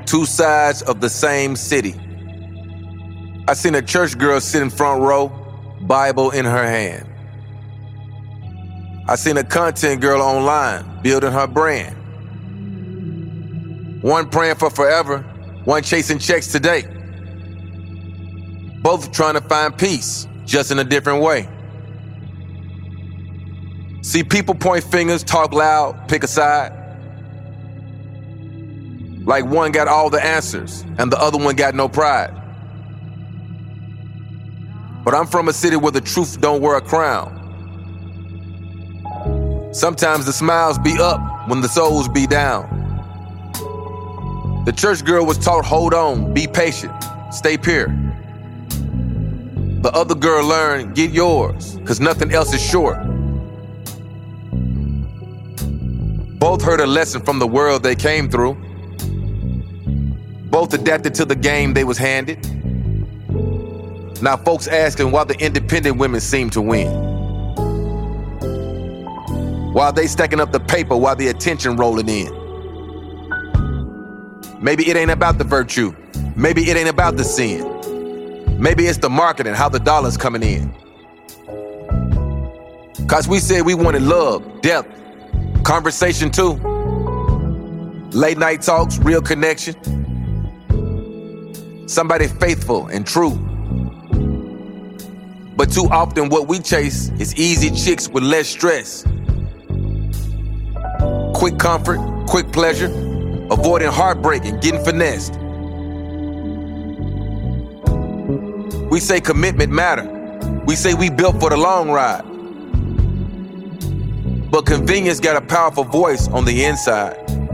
two sides of the same city. I seen a church girl sitting front row, Bible in her hand. I seen a content girl online building her brand. One praying for forever, one chasing checks today. Both trying to find peace, just in a different way. See people point fingers, talk loud, pick a side. Like one got all the answers and the other one got no pride. But I'm from a city where the truth don't wear a crown. Sometimes the smiles be up when the souls be down. The church girl was taught, hold on, be patient, stay pure. The other girl learned, get yours, cause nothing else is sure. Both heard a lesson from the world they came through. Both adapted to the game they was handed. Now folks asking why the independent women seem to win. While they stacking up the paper while the attention rolling in. Maybe it ain't about the virtue. Maybe it ain't about the sin. Maybe it's the marketing, how the dollar's coming in. Cause we said we wanted love, depth, conversation too. Late night talks, real connection. Somebody faithful and true. But too often what we chase is easy chicks with less stress. Quick comfort, quick pleasure, avoiding heartbreak and getting finessed. We say commitment matter. We say we built for the long ride. But convenience got a powerful voice on the inside.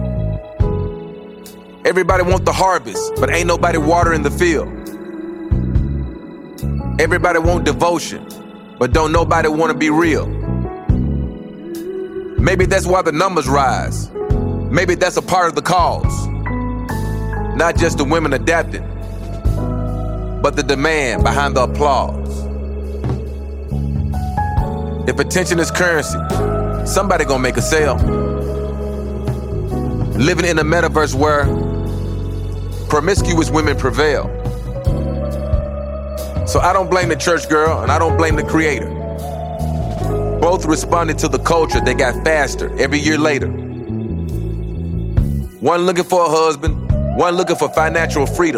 Everybody want the harvest, but ain't nobody watering the field. Everybody want devotion, but don't nobody want to be real. Maybe that's why the numbers rise. Maybe that's a part of the cause. Not just the women adapting, but the demand behind the applause. If attention is currency, somebody gonna make a sale. Living in a metaverse where promiscuous women prevail. So I don't blame the church girl and I don't blame the creator. Both responded to the culture that got faster every year later. One looking for a husband, one looking for financial freedom.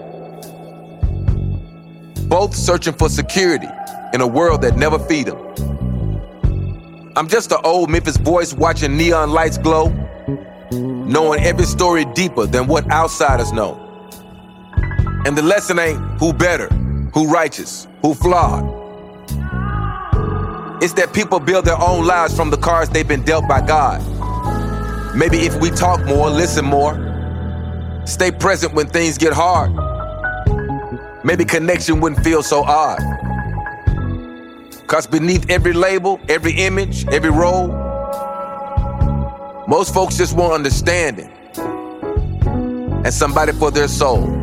Both searching for security in a world that never feed them. I'm just an old Memphis voice watching neon lights glow, knowing every story deeper than what outsiders know. And the lesson ain't who better, who righteous, who flawed. It's that people build their own lives from the cards they've been dealt by God. Maybe if we talk more, listen more, stay present when things get hard, maybe connection wouldn't feel so odd. Cause beneath every label, every image, every role, most folks just want understanding and somebody for their soul.